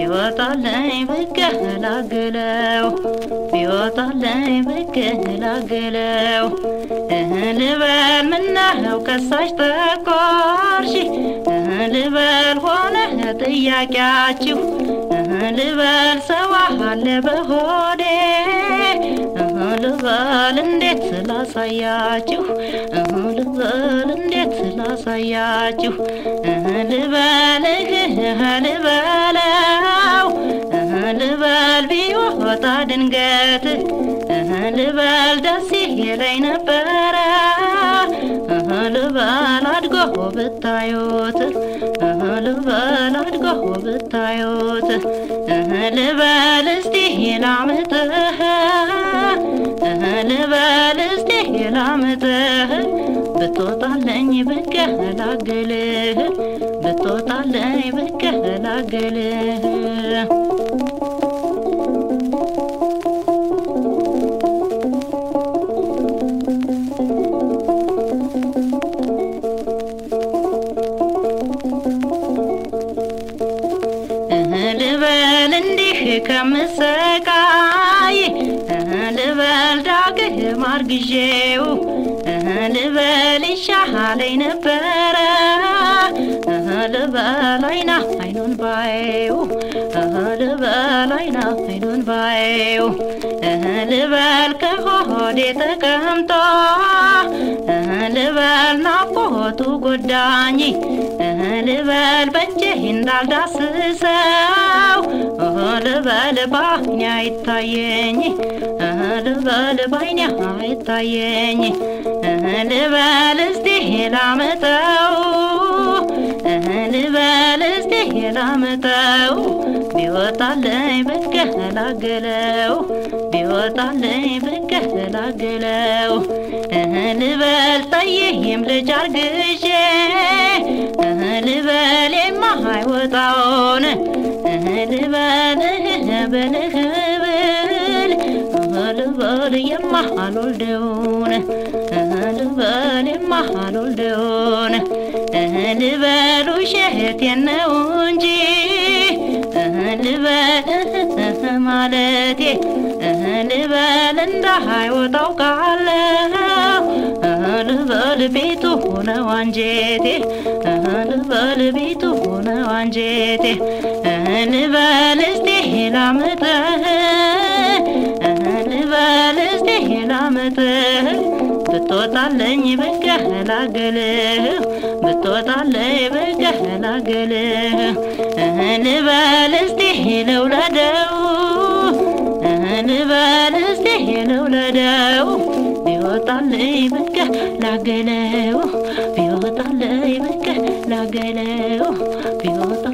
ቢወጣልኝ ብገላገለው ቢወጣልኝ ብገላገለው ልበል ምነው ከሳሽ ተቆርሺ ልበል ሆነ ጥያቄያችሁ ልበል ሰው አለ በሆዴ ልበል እንዴት ላሳያችሁ ልበል እንዴት ላሳያችሁ ልበል ልበለው ልበል ቢወጣ ድንገት ልበል ደስ ይለኝ ነበረ ልበል አድጎ ብታዩት ልበል አድጎ ብታዩት ልበል እስቲ ላምጥህ ልበል እስቲ ላምጥህ ብትወጣልኝ ብገላገልህ ብትወጣልኝ ብገላገልህ ልበል እንዲህ ከምሰቃይ ልበል ዳግም አርግዤው ልበል ይሻለኝ ነበረ ልበል አይና አይኑን ባየው ልበል አይና አይኑን ባየው ልበል ከሆዴ ተቀምጦ ልበል ናፍቆቱ ጎዳኝ ልበል በእጄ እንዳልዳስሰው ልበል ባይኔ አይታየኝ ልበል ባይኔ አይታየኝ ልበል እስቲ ላምጠው ልበል እስቲ ላምጠው ቢወጣልኝ ብገላገለው ቢወጣልኝ ብገላገለው ልበል ጠይም ልጅ አርግዤ ልበል የማይወጣውን ልበል በልህ ብል ልበል የማልወልደውን ልበል የማልወልደውን ልበል ውሸቴን ነው እንጂ ልበል ማለቴ ልበል እንዳይወጣው ቃለው ልበል ቤቱ ሆነው አንጀቴ ልበል ቤቱ ሆነው አንጀቴ ልበል እስቲ ላምጥህ ልበል እስቲ ላምጥህ ብትወጣልኝ ብገላገልህ ብትወጣልኝ ብገላገልህ ልበል እስቲ ልውለደው ልበል እስቲ ልውለደው ቢወጣልኝ ብገላገለው ቢወጣልኝ ብገላገለው ቢወጣ